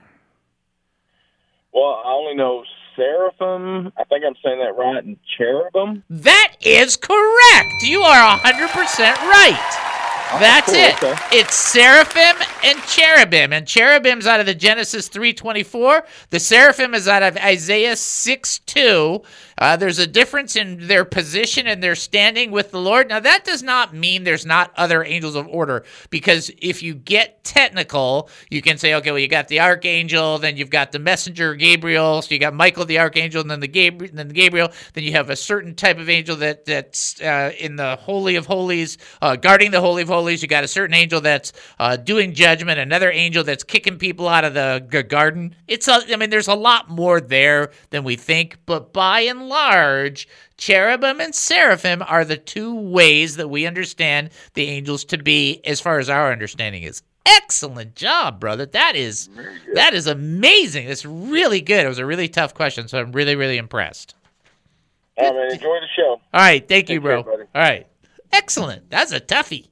Well, I only know seraphim. I think I'm saying that right, and cherubim. That is correct. You are one hundred percent right. That's cool, it. okay. It's seraphim and cherubim. And cherubim's out of the Genesis three twenty-four. The seraphim is out of Isaiah six two. Uh, there's a difference in their position and their standing with the Lord. Now, that does not mean there's not other angels of order, because if you get technical, you can say, okay, well, you got the archangel, then you've got the messenger Gabriel, so you got Michael the archangel, and then the Gabriel, then the Gabriel, then you have a certain type of angel that that's uh, in the Holy of Holies, uh, guarding the Holy of Holies. You got a certain angel that's uh, doing judgment, another angel that's kicking people out of the g- garden. It's a, I mean, there's a lot more there than we think, but by and large, cherubim and seraphim are the two ways that we understand the angels to be, as far as our understanding is. Excellent job, brother. That is that is amazing. It's really good. It was a really tough question, so I'm really, really impressed. All right, man, enjoy the show. All right, thank you, Take care, bro. buddy. All right, excellent. That's a toughie.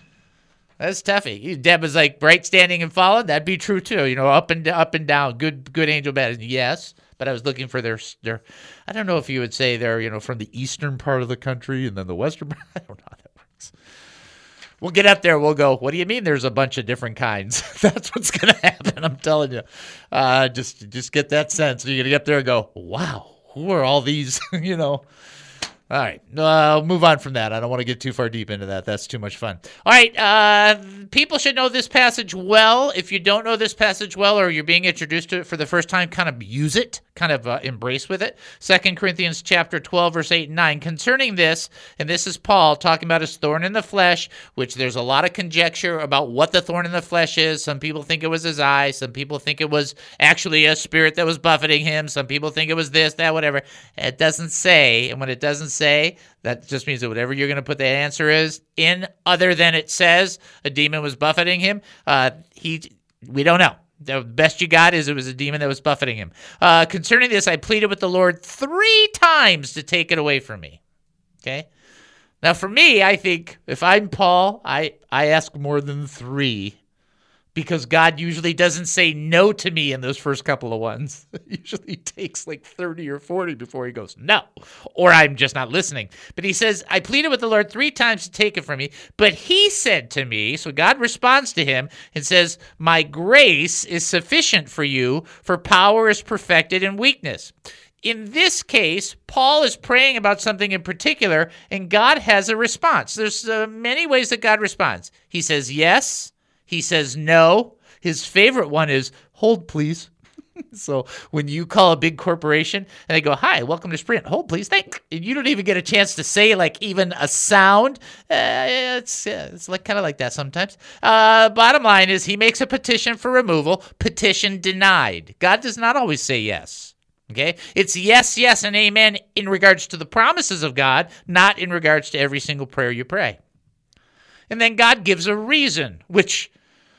That's toughie. You- Deb was like right standing and falling. That'd be true too. You know, up and up and down. Good, good angel, bad. Yes, but I was looking for their their. I don't know if you would say they're, you know, from the eastern part of the country and then the western. I don't know how that works. We'll get up there. We'll go, what do you mean there's a bunch of different kinds? That's what's going to happen. I'm telling you. Uh, just just get that sense. You're going to get up there and go, wow, who are all these, you know? All right. Uh, I'll move on from that. I don't want to get too far deep into that. That's too much fun. All right. Uh, people should know this passage well. If you don't know this passage well, or you're being introduced to it for the first time, kind of use it, kind of uh, embrace with it. Second Corinthians chapter twelve, verse eight and nine. Concerning this, and this is Paul talking about his thorn in the flesh, which there's a lot of conjecture about what the thorn in the flesh is. Some people think it was his eye. Some people think it was actually a spirit that was buffeting him. Some people think it was this, that, whatever. It doesn't say. And when it doesn't say, that just means that whatever you're going to put the answer is in, other than it says a demon was buffeting him, uh, he, we don't know. The best you got is it was a demon that was buffeting him. Uh, concerning this, I pleaded with the Lord three times to take it away from me. Okay? Now, for me, I think if I'm Paul, I, I ask more than three, because God usually doesn't say no to me in those first couple of ones. It usually takes like thirty or forty before he goes, no, or I'm just not listening. But he says, I pleaded with the Lord three times to take it from me, but he said to me, so God responds to him and says, my grace is sufficient for you, for power is perfected in weakness. In this case, Paul is praying about something in particular, and God has a response. There's uh, many ways that God responds. He says yes. He says no. His favorite one is, hold, please. So when you call a big corporation and they go, hi, welcome to Sprint, hold, please, thank. And you don't even get a chance to say like even a sound. Uh, it's uh, it's like kind of like that sometimes. Uh, bottom line is he makes a petition for removal, petition denied. God does not always say yes. Okay? It's yes, yes, and amen in regards to the promises of God, not in regards to every single prayer you pray. And then God gives a reason, which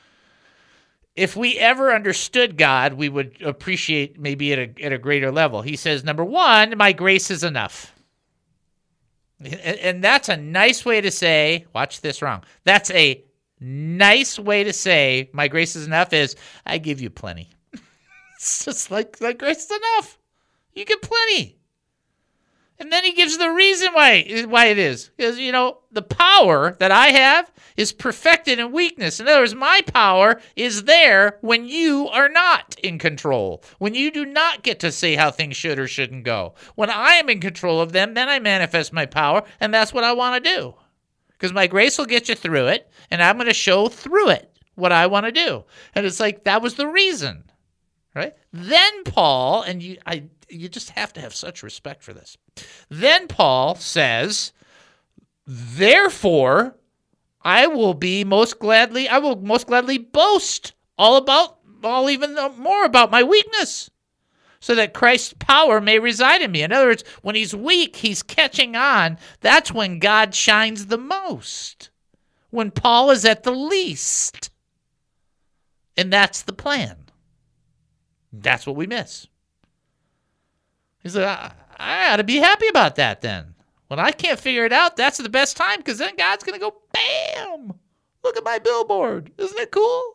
if we ever understood God, we would appreciate maybe at a, at a greater level. He says, number one, my grace is enough. And, and that's a nice way to say, watch this wrong. That's a nice way to say my grace is enough is I give you plenty. It's just like, like grace is enough. You get plenty. And then he gives the reason why why it is. Because, you know, the power that I have is perfected in weakness. In other words, my power is there when you are not in control. When you do not get to say how things should or shouldn't go. When I am in control of them, then I manifest my power, and that's what I want to do. Because my grace will get you through it, and I'm going to show through it what I want to do. And it's like, that was the reason. Right? Then Paul, and you I you just have to have such respect for this. Then Paul says, therefore, I will be most gladly, I will most gladly boast all about, all even more about my weakness, so that Christ's power may reside in me. In other words, when he's weak, he's catching on. That's when God shines the most. when Paul is at the least. And that's the plan. That's what we miss. He said, I, I ought to be happy about that then. When I can't figure it out, that's the best time, because then God's going to go, bam, look at my billboard. Isn't it cool?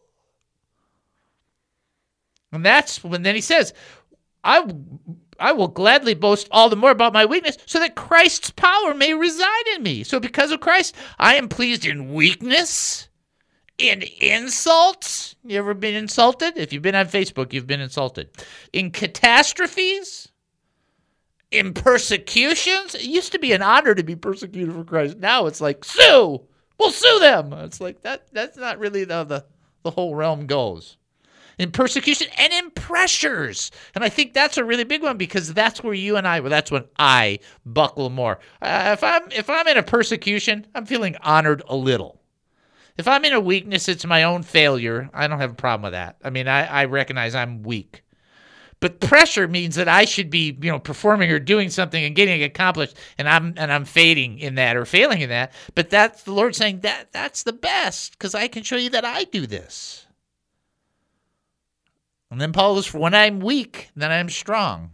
And that's when then he says, I, I will gladly boast all the more about my weakness so that Christ's power may reside in me. So because of Christ, I am pleased in weakness, in insults. You ever been insulted? If you've been on Facebook, you've been insulted. In catastrophes, in persecutions. It used to be an honor to be persecuted for Christ. Now it's like, sue! We'll sue them! It's like, that. that's not really how the, the whole realm goes. In persecution and in pressures. And I think that's a really big one, because that's where you and I, well, that's when I buckle more. Uh, if I'm if I'm in a persecution, I'm feeling honored a little. If I'm in a weakness, it's my own failure. I don't have a problem with that. I mean, I, I recognize I'm weak. But pressure means that I should be, you know, performing or doing something and getting it accomplished, and I'm and I'm fading in that or failing in that. But that's the Lord saying that that's the best, because I can show you that I do this. And then Paul is, when I'm weak, then I'm strong.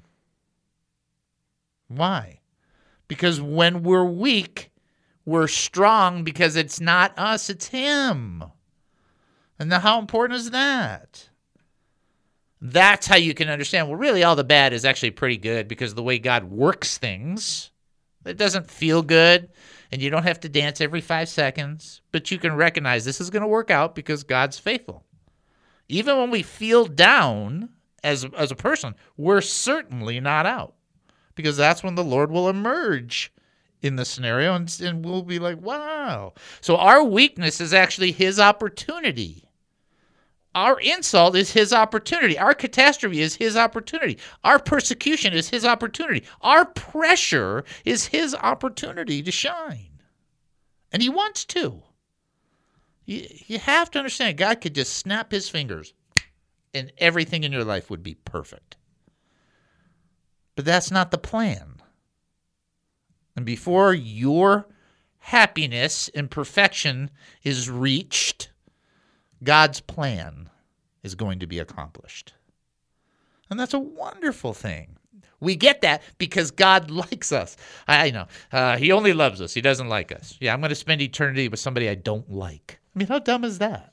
Why? Because when we're weak, we're strong, because it's not us, it's him. And now how important is that? That's how you can understand, well, really all the bad is actually pretty good, because of the way God works things. It doesn't feel good, and you don't have to dance every five seconds, but you can recognize this is going to work out because God's faithful. Even when we feel down as, as a person, we're certainly not out, because that's when the Lord will emerge in the scenario, and, and we'll be like, wow. So our weakness is actually his opportunity. Our insult is his opportunity. Our catastrophe is his opportunity. Our persecution is his opportunity. Our pressure is his opportunity to shine. And he wants to. You, you have to understand, God could just snap his fingers and everything in your life would be perfect. But that's not the plan. And before your happiness and perfection is reached, God's plan is going to be accomplished. And that's a wonderful thing. We get that because God likes us. I, I know. Uh, he only loves us. He doesn't like us. Yeah, I'm going to spend eternity with somebody I don't like. I mean, how dumb is that?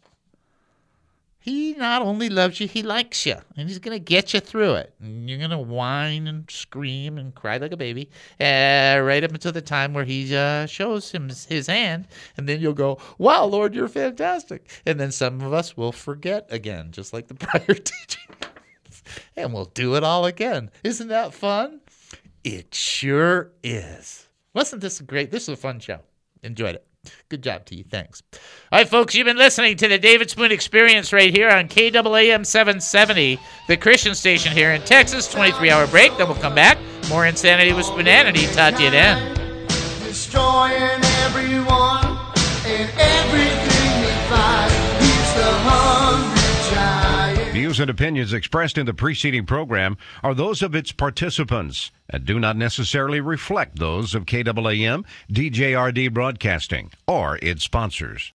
He not only loves you, he likes you. And he's going to get you through it. And you're going to whine and scream and cry like a baby uh, right up until the time where he uh, shows him his hand. And then you'll go, wow, Lord, you're fantastic. And then some of us will forget again, just like the prior teaching. And we'll do it all again. Isn't that fun? It sure is. Wasn't this great? This is a fun show. Enjoyed it. Good job to you. Thanks. All right, folks, you've been listening to the David Spoon Experience right here on K A A M seven seventy, the Christian station here in Texas. twenty-three hour break. Then we'll come back. More Insanity with Spoonanity. Talk to you then. Destroying everyone and everything we find. He's the hungry giant. Views and opinions expressed in the preceding program are those of its participants and do not necessarily reflect those of K A A M, D J R D Broadcasting, or its sponsors.